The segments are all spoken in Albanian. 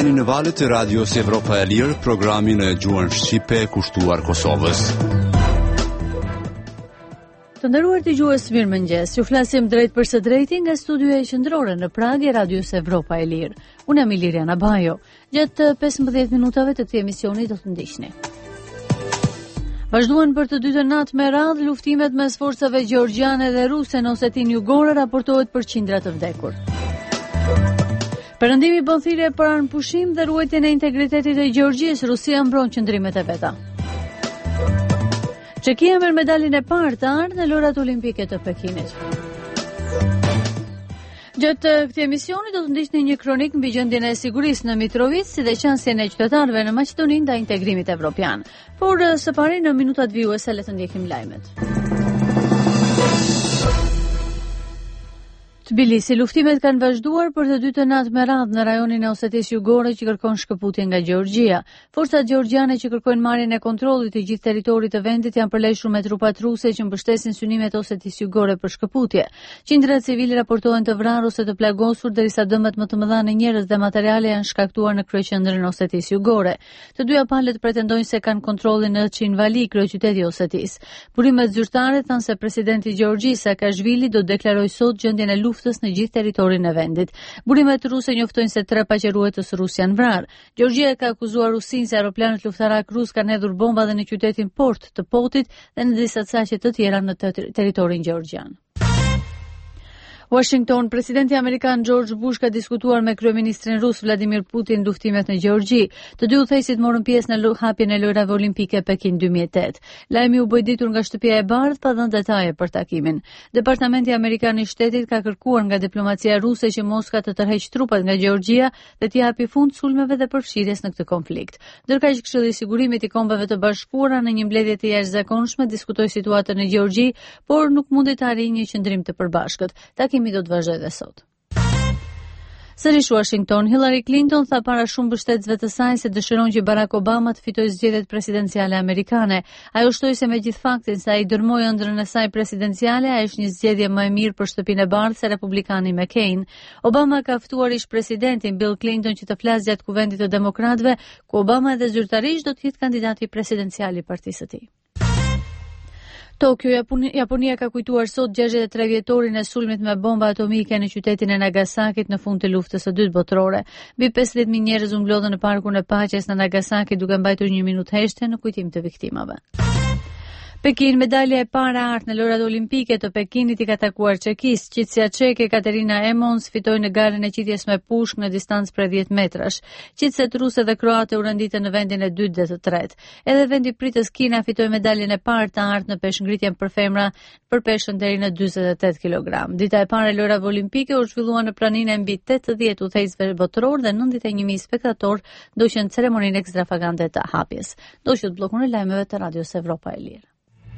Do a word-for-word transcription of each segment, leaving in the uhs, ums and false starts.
Jeni në valët e Radios Evropa e Lirë, programin e gjuhën shqipe kushtuar Kosovës. Të nderuar dëgjues, mirëmëngjes. Ju flasim drejt për së drejti nga studioja e qendrore në Prag e Radios Evropa e Lirë. Unë jam Iliriana Bajo. Gjatë pesëmbëdhjetë minutave të këtij emisioni do të ndiqni. Vazhduan për të dytën natë me radhë luftimet mes forcave gjeorgjiane dhe ruse në Osetinë Jugore, raportohet për qindra të vdekur. Perëndimi bën thirrje për anëpushim dhe ruajtjen e integritetit të Gjeorgjisë, Rusia mbron qëndrimet e veta. Çekia merr medaljen e parë të ardhë në lojrat olimpike të Pekinit. Gjatë këtij emisioni do të ndiqni një kronik mbi gjendjen e sigurisë në Mitrovic, si dhe çënësjen e qytetarëve në Maqedoni ndaj integrimit evropian. Por së pari në minutat vijuese le të ndjekim lajmet. Tbilisi, luftimet kanë vazhduar për të dytën natë me radhë në rajonin e Osetisë Jugore që kërkon shkëputje nga Gjeorgjia. Forcat gjeorgjiane që kërkojnë marrjen e kontrollit të gjithë territorit të vendit janë përleshur me trupat ruse që mbështesin synimet e Osetisë Jugore për shkëputje. Qindra civile raportohen të vrarë ose të plagosur, derisa dëmet më të mëdha në njerëz dhe materiale janë shkaktuar në kryeqendrën e Osetisë Jugore. Të dyja palët pretendojnë se kanë kontrollin në Çinvali, kryeqyteti i Osetisë. Burimet zyrtare thanë se presidenti i Gjeorgjisë Saakashvili do të deklarojë sot gjendjen e luftës në gjithë territorin e vendit. Burimet ruse njoftojnë se tre paqëruetës rus janë vrarë. Gjeorgjia ka akuzuar Rusinë se aeroplanet luftarak rus kanë hedhur bomba dhe në qytetin port të Potit dhe në disa saqe të tjera në ter- territorin gjeorgjian. Washington, presidenti amerikan George Bush ka diskutuar me kryeministrin rus Vladimir Putin luftimet në Gjeorgji. Të dy udhëheqësit morën pjesë në hapjen e lojrave olimpike Pekin dy mijë e tetë. Lajmi u bë ditur nga shtëpia e bardhë pa dhënë detaje për takimin. Departamenti amerikan i shtetit ka kërkuar nga diplomacia ruse që Moska të tërheqë trupat nga Gjeorgjia dhe t'i japë fund sulmeve dhe përfshirjes në këtë konflikt. Ndërkaq Këshilli i Sigurimit i Kombeve të Bashkuara në një mbledhje të jashtëzakonshme diskutoi situatën në Gjeorgji, por nuk mundi të arrijë një qendrim të përbashkët. Takimi mi do të vazhdoj dhe sot. Sërish Washington, Hillary Clinton tha para shumë mbështetësve të saj se dëshiron që Barack Obama të fitojë zgjedhjet presidenciale amerikane. Ajo shtoi se me gjithë faktin se ai dërmoi ëndrrën e saj presidenciale, ai është një zgjedhje më e mirë për shtëpinë e bardhë se republikani McCain. Obama ka ftuar ish presidentin Bill Clinton që të flasë gjatë kuvendit të demokratëve, ku Obama edhe zyrtarisht do të jetë kandidati presidencial i partisë së tij. Tokyo, Japoni, Japonia ka kujtuar sot gjashtëdhjetë e tre vjetorin e sulmit me bomba atomike në qytetin e Nagasakit në fund të luftës së dytë botërore. Mbi pesëdhjetë mijë njerëz u mblodhën në parkun e paqes në Nagasaki duke mbajtur një minutë heshtje në kujtim të viktimave. Pekin, medalja e parë e art në lojrat olimpike të Pekinit i ka takuar çekis. Qitësja çeke Katerina Emons fitoi në garën e qitjes me pushk në distancë prej dhjetë metrash. Qitëset ruse dhe kroate u renditën në vendin e dytë dhe të tretë. Edhe vendi pritës Kina fitoi medaljen e parë të art në peshngritjen për femra për peshën deri në dyzet e tetë kilogram. Dita e parë e lojrave olimpike u zhvillua në praninë e mbi tetëdhjetë udhëheqësve botëror dhe nëntëdhjetë e një mijë spektator ndoqën ceremoninë ekstravagante të hapjes. Ndoqët bllokun e lajmeve të Radios Evropa e Lirë.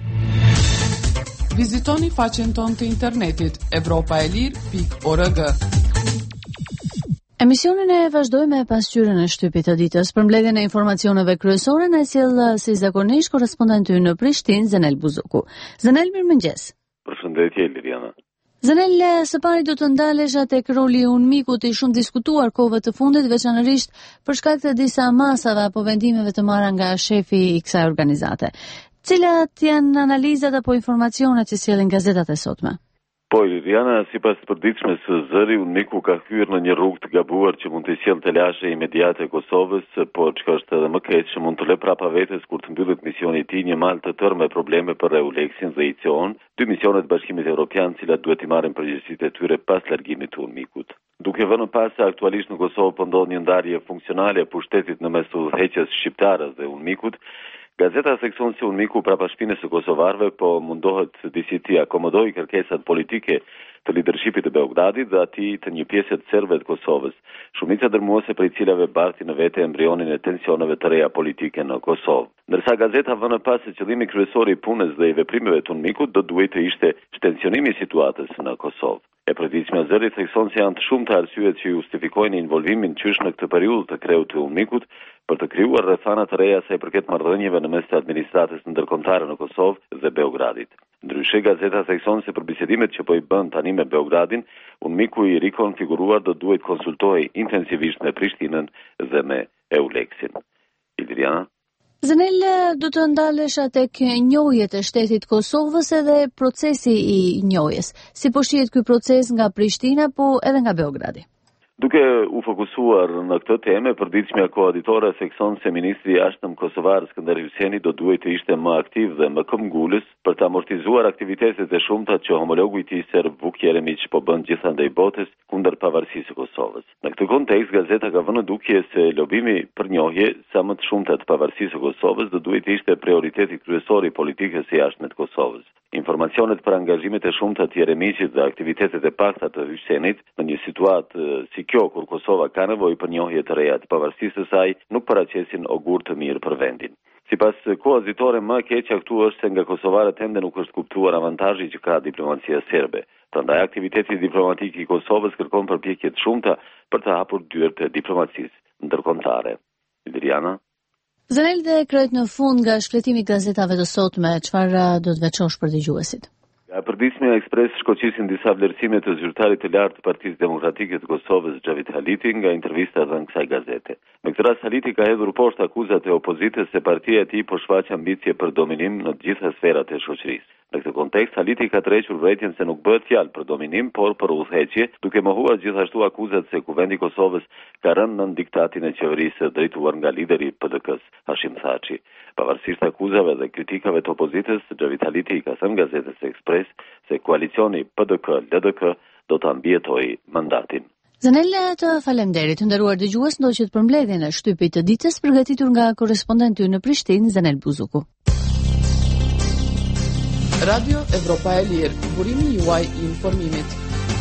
Vizitoni faqen tonë të internetit evropa e lirë pikë org. Emisionin e vazhdojmë me pasqyrën e shtypit të ditës. Për mbledhjen e informacioneve kryesore na sjell si zakonisht korrespondenti ynë në Prishtinë, Zenel Buzuku. Zenel, mirëmëngjes. Përshëndetje Liliana. Zenel, së pari do të ndalesh tek roli i Unmikut i shumë diskutuar kohëve të fundit, veçanërisht për shkak të disa masave apo vendimeve të marra nga shefi i kësaj organizate. Cilat janë analizat apo informacionet që sjellin gazetat e sotme? Po, Liliana, sipas të përditshme së zëri, Unmiku ka hyrë në një rrugë të gabuar që mund të sjellë të lashe imediate e Kosovës, por çka është edhe më keq që mund të lë prapa vetes kur të mbyllet misioni i tij një mal të tërë me probleme për Euleksin dhe I C O-n, dy misionet të Bashkimit Evropian, të cilat duhet i marrin përgjegjësitë e tyre pas largimit të Unmikut. Duke vënë pas se aktualisht në Kosovë po ndodh një ndarje funksionale e pushtetit në mes të udhëheqjes shqiptare dhe Unmikut, gazeta seksion si Unmiku prapa shpinës së kosovarëve po mundohet disi të akomodojë kërkesat politike të lidershipit të Beogradit dhe atij të një pjese të serbëve të Kosovës, shumica dërmuese prej cilave barti në vete embrionin e tensioneve të reja politike në Kosovë. Ndërsa gazeta vënë pas se qëllimi kryesor i punës dhe i veprimeve të Unmikut do duhet të ishte shtensionimi i situatës në Kosovë. E përditshme zëri thekson se janë të shumta arsyet që justifikojnë involvimin qysh në këtë periudhë të kreut të Unmikut për të krijuar rrethana të reja sa i përket marrëdhënieve në mes të administratës ndërkombëtare në Kosovë dhe Beogradit. Ndryshe, gazeta thekson se për bisedimet që po i bën tani me Beogradin, Unmiku i rikonfiguruar do duhet konsultohej intensivisht me Prishtinën dhe me Euleksin. Iliriana? Zanel, do të ndalesha tek njohjet e shtetit Kosovës edhe procesi i njohjes. Si po shihet ky proces nga Prishtina, po edhe nga Beogradi? Duke u fokusuar në këtë temë, përditshmja koaditore thekson se ministri i jashtëm kosovar Skënder Hyseni do duhet të ishte më aktiv dhe më këmbgulës për të amortizuar aktivitetet e shumta që homologu i tij serb Vuk Jeremić po bën gjithandej botës kundër pavarësisë së Kosovës. Në këtë kontekst, gazeta ka vënë dukje se lobimi për njohje sa më të shumta të pavarësisë së Kosovës do duhet të ishte prioriteti kryesor i politikës së jashtme të Kosovës. Informacionet për angazhimet e shumta të Jeremićit dhe aktivitetet e pakta të Hysenit në një situatë si kjo, kur Kosova ka nevojë për njohje të reja të pavarësisë së saj, nuk paraqesin ogur të mirë për vendin. Sipas koazitore, më e keqja këtu është se nga kosovarët ende nuk është kuptuar avantazhi që ka diplomacia serbe. Prandaj aktiviteti diplomatik i Kosovës kërkon përpjekje të shumta për të hapur dyert e diplomacisë ndërkombëtare. Iliriana? Zanel, dhe krejt në fund nga shkretimi gazetave të sotme, çfarë do të veçosh për dëgjuesit? Nga përditshmja Ekspres shkoqisin disa vlerësime të zyrtarit të lartë të Partisë Demokratike të Kosovës, Xhavit Haliti, nga intervista dhënë kësaj gazete. Me këtë rast, Haliti ka hedhur poshtë akuzat e opozitës se partia e tij po shfaq ambicie për dominim në të gjitha sferat e shoqërisë. Në këtë kontekst, Haliti ka tërhequr vërejtjen se nuk bëhet fjalë për dominim, por për udhëheqje, duke mohuar gjithashtu akuzat se Kuvendi i Kosovës ka rënë nën diktatin e qeverisë drejtuar nga lideri i P D K-s, Hashim Thaçi. Pavarësisht akuzave dhe kritikave të opozitës, Xhavit Haliti i ka thënë gazetës Ekspres se koalicioni P D K L D K do ta mbijetojë mandatin. Zanella, të falemderit, nderuar dëgjues, ndoqët për mbledhjen e shtypit të ditës përgatitur nga korrespondenti në Prishtinë, Zanel Buzuku. Radio Evropa e Lirë, burimi juaj i informimit.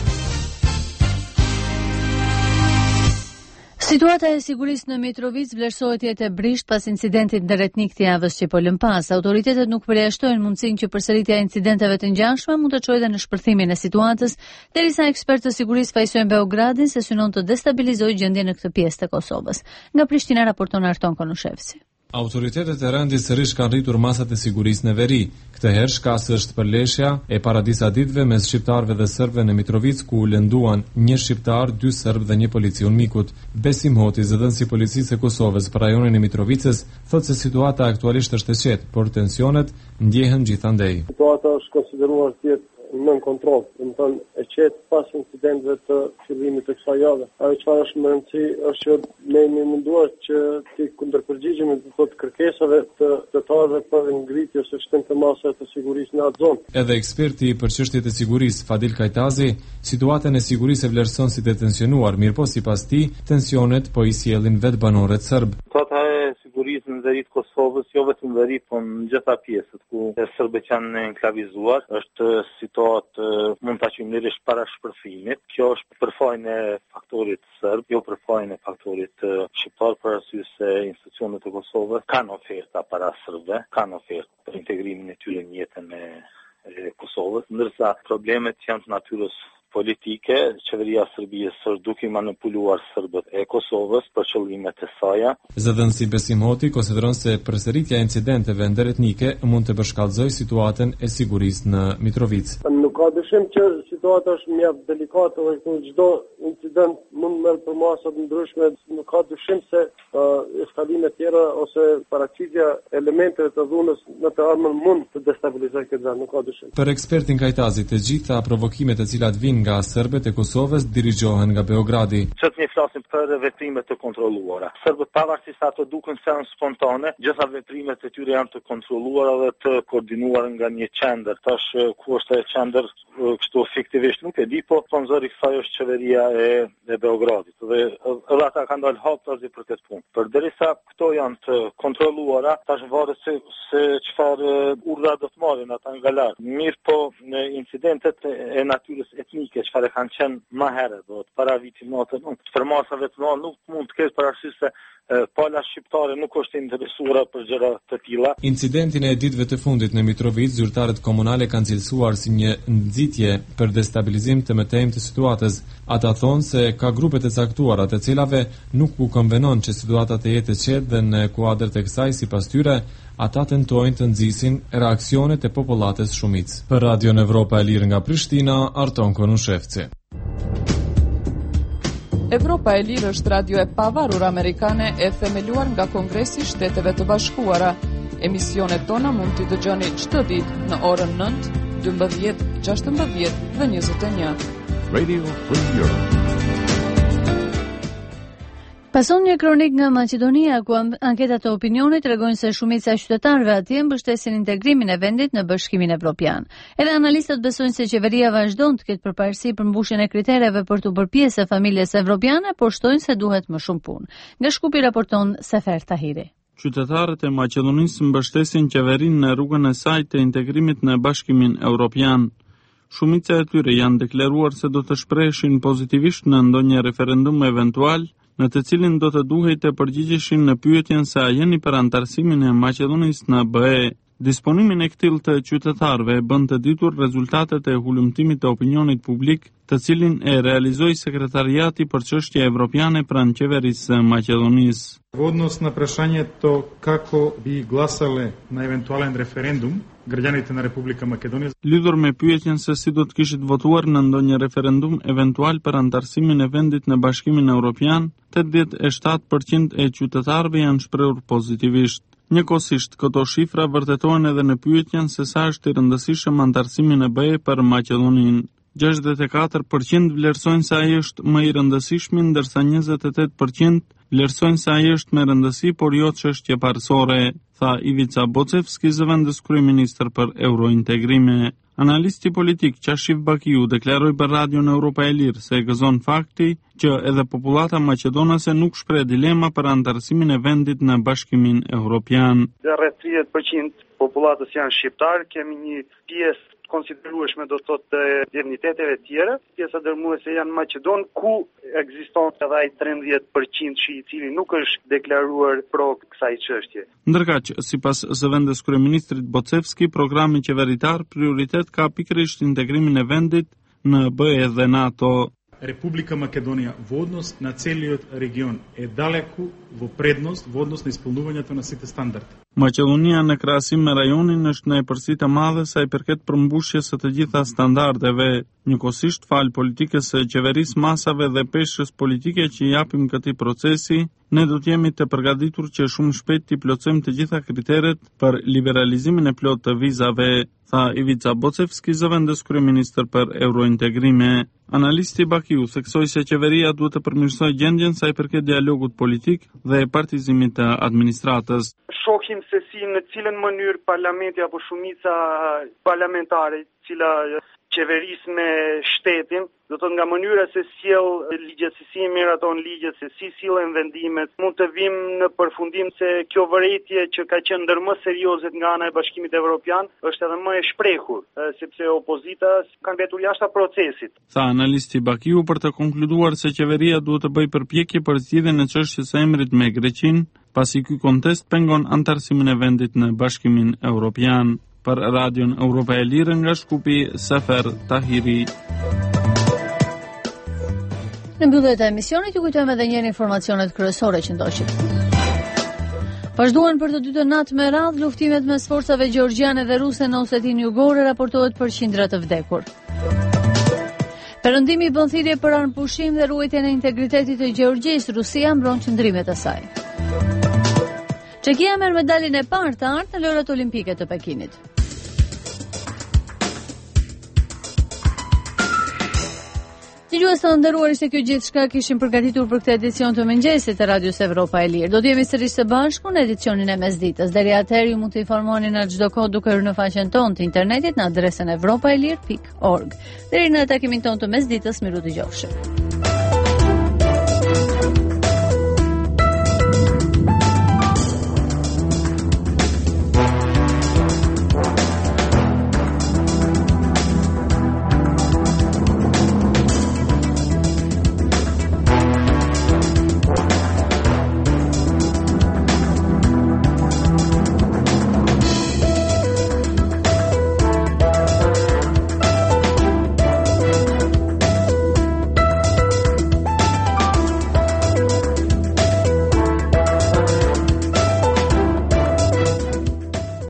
Situata e sigurisë në Mitrovic vlerësohet jetë e brisht pas incidentit ndërretnik të javës që po lëm pas. Autoritetet nuk përjashtojnë mundësinë që përsëritja e incidenteve të ngjashme mund të çojë edhe në shpërthimin e situatës, derisa ekspertë të sigurisë fajsojnë Beogradin se synon të destabilizojë gjendjen në këtë pjesë të Kosovës. Nga Prishtina raporton Arton Konushevsi. Autoritetet e rendit sërish kanë rritur masat e sigurisë në veri. Këtë herë shkasë është përleshja e para disa ditëve mes shqiptarëve dhe serbëve në Mitrovic, ku u lënduan një shqiptar, dy serbë dhe një policion mikut. Besim Hoti, zëdhënësi i policisë së Kosovës për rajonin e Mitrovicës, thotë se situata aktualisht është e qetë, por tensionet ndjehen gjithandej. Situata është konsideruar si nën kontroll, do të thonë e qetë pas incidenteve të fillimit të kësaj jave. Ajo çfarë është më rëndësi është që ne jemi munduar që të kundërpërgjigjemi të kërkesave të qytetarëve për ngritje ose shtim të masave të sigurisë në atë zonë. Edhe eksperti për çështjet e sigurisë Fadil Kajtazi, situatën e sigurisë e vlerëson si të tensionuar, mirëpo sipas tij, tensionet po i sjellin vetë banorët serb. Situata e sigurisë në veri të Kosovës, jo vetëm në veri, por në gjitha pjesët ku serbët janë enklavizuar, është situatë mund ta qëndrësh para shpërthimit. Kjo është për fajin e faktorit serb, jo për fajin e faktorit shqiptar, për arsye se institucionet e Kosovës kanë oferta para serbëve, kanë ofertë për integrimin e tyre në jetën e Kosovës, ndërsa problemet janë të natyrës politike. Qeveria e Serbisë është duke manipuluar serbët e Kosovës për qëllimet e saj. Zëdhënësi Besim Hoti konsideron se përsëritja e incidenteve ndërretnike mund të përshkallëzojë situatën e sigurisë në Mitrovic. Nuk ka dyshim që situata është mjaft delikate dhe ku çdo incident mund merr për masa të ndryshme. Nuk ka dyshim se uh, eskalime të tjera ose paraqitja elementeve të dhunës në të ardhmen mund të destabilizojë këtë vend, nuk ka dyshim. Për ekspertin Kajtazi, të gjitha provokimet të cilat vijnë nga serbët e Kosovës dirigjohen nga Beogradi. Që të ne flasim për veprimet të kontrolluara. Serbët pavarësisht ato duken se janë spontane, gjitha veprimet e tyre janë të kontrolluara dhe të koordinuara nga një qendër. Tash ku është e qendër kështu fiktivisht nuk e di, po sponzori kësaj është qeveria e, e Beogradit. Dhe edhe ata kanë dalë haptazi për këtë punë. Përderisa këto janë të kontrolluara, tash varet se se çfarë urdhra do të marrin ata nga lart. Mirë, po në incidentet e natyrës etnike çfarë kanë qenë më herët, do të para vitit natë, nuk për masave të mëdha nuk mund të ketë për arsye se pala shqiptare nuk është interesuara për gjëra të tilla. Incidentin e ditëve të fundit në Mitrovic, zyrtarët komunale kanë cilësuar si një nxitje për destabilizim të mëtejmë të situatës. Ata thonë se ka grupe të caktuara të cilave nuk u konvenon që situata të jetë e qetë dhe në kuadër të kësaj sipas tyre ata tentojnë të nxisin reaksionet e popullatës shumicë. Për Radion Evropa e Lirë nga Prishtina, Arton Konushevci. Evropa e Lirë është radio e pavarur amerikane e themeluar nga Kongresi i Shteteve të Bashkuara. Emisionet tona mund t'i dëgjoni çdo ditë në orën nëntë, dymbëdhjetë, gjashtëmbëdhjetë dhe njëzet e një. Radio Free Europe. Pason një kronik nga Maqedonia, ku anketat e opinionit tregojnë se shumica e qytetarëve atje mbështesin integrimin e vendit në Bashkimin Evropian. Edhe analistët besojnë se qeveria vazhdon të ketë përparësi për mbushjen e kritereve për të bërë pjesë e familjes evropiane, por shtojnë se duhet më shumë punë. Nga Shkupi raporton Sefer Tahiri. Qytetarët e Maqedonisë mbështesin qeverinë në rrugën e saj të integrimit në Bashkimin Evropian. Shumica e tyre janë deklaruar se do të shpreheshin pozitivisht në ndonjë referendum eventual, në të cilin do të duhej të përgjigjeshin në pyetjen se a jeni për antarësimin e Maqedonisë në B E. Disponimin e këtill të qytetarëve bën të ditur rezultatet e hulumtimit të opinionit publik, të cilin e realizoi Sekretariati për çështje evropiane pranë qeverisë së Maqedonisë. Во однос на прашањето како би гласале на евентуален референдум граѓаните на Република Македонија. Lidhur me pyetjen se si do të kishit votuar në ndonjë referendum eventual për antarësimin e vendit në Bashkimin Evropian, tetëdhjetë e shtatë përqind e qytetarëve janë shprehur pozitivisht. Njëkohësisht, këto shifra vërtetohen edhe në pyetjen se sa është i rëndësishëm antarësimi në B E për Maqedoninë. gjashtëdhjetë e katër përqind vlerësojnë se ai është më i rëndësishmi, ndërsa njëzet e tetë përqind vlerësojnë se ai është me rëndësi, por jo çështje parësore, tha Ivica Bocevski, zëvendës kryeministër për eurointegrime. Analisti politik Qashif Bakiu deklaroi për Radion Evropa e Lirë se e gëzon fakti që edhe popullata maqedonase nuk shpreh dilema për antarësimin e vendit në Bashkimin Evropian. Rreth tridhjetë përqind popullatës janë shqiptar, kemi një pjesë konsiderueshme do të thotë të etniteteve tjera, pjesa dërmuese janë maqedon, ku ekziston edhe ai tridhjetë përqind shi i cili nuk është deklaruar pro kësaj çështje. Ndërkaq, sipas zëvendës kryeministrit Bocevski, programi qeveritar prioritet ka pikërisht integrimin e vendit në B E dhe NATO. Република Македонија во однос на целиот регион е далеку во предност во однос на исполнувањето на сите стандарди. Maqedonia në krahasim me rajonin është në epërsi të madhe sa i përket përmbushjes së të gjitha standardeve, njëkohësisht fal politikës së qeverisë, masave dhe peshës politike që japim këtij procesi, ne do të jemi të përgatitur që shumë shpejt të plotësojmë të gjitha kriteret për liberalizimin e plotë të vizave, tha Ivica Bocevski, zëvendës kryeministër për eurointegrime. Analisti Bakiu theksoi se qeveria duhet të përmirësojë gjendjen sa i përket dialogut politik dhe partizimit të administratës. Shohim se si në cilën mënyrë parlamenti apo shumica parlamentare, cila qeveris me shtetin, do të nga mënyra se sjell ligjet, se si miraton ligjet, se si sillen vendimet, mund të vim në përfundim se kjo vërejtje që ka qenë ndër më seriozet nga ana e Bashkimit Evropian është edhe më e shprehur, sepse opozita ka mbetur jashtë procesit. Tha analisti Bakiu për të konkluduar se qeveria duhet të bëjë përpjekje për zgjidhjen e çështjes së emrit me Greqinë, pasi ky kontest pengon antarësimin e vendit në Bashkimin Evropian. Për Radion Evropa e Lirë nga Shkupi, Sefer Tahiri. Në mbyllje të emisionit ju kujtojmë edhe një informacionet kryesore që ndodhin. Vazhduan për të dytën natë me radhë luftimet mes forcave gjeorgjiane dhe ruse në Osetinë Jugore, raportohet për qindra të vdekur. Perëndimi bën thirrje për armëpushim dhe ruajtjen e integritetit të Gjeorgjisë, Rusia mbron qëndrimet e saj. Çekia merr medaljen e parë të artë në lojrat olimpike të Pekinit. Dëgjues të nderuar, ishte kjo gjithçka kishim përgatitur për këtë edicion të mëngjesit të Radios Evropa e Lirë. Do të jemi sërish së bashku në edicionin e mesditës. Deri atëherë ju mund të informoni në çdo kohë duke hyrë në faqen tonë të internetit në adresën evropaelir pikë org. Deri në takimin tonë të mesditës, miru dëgjofshim.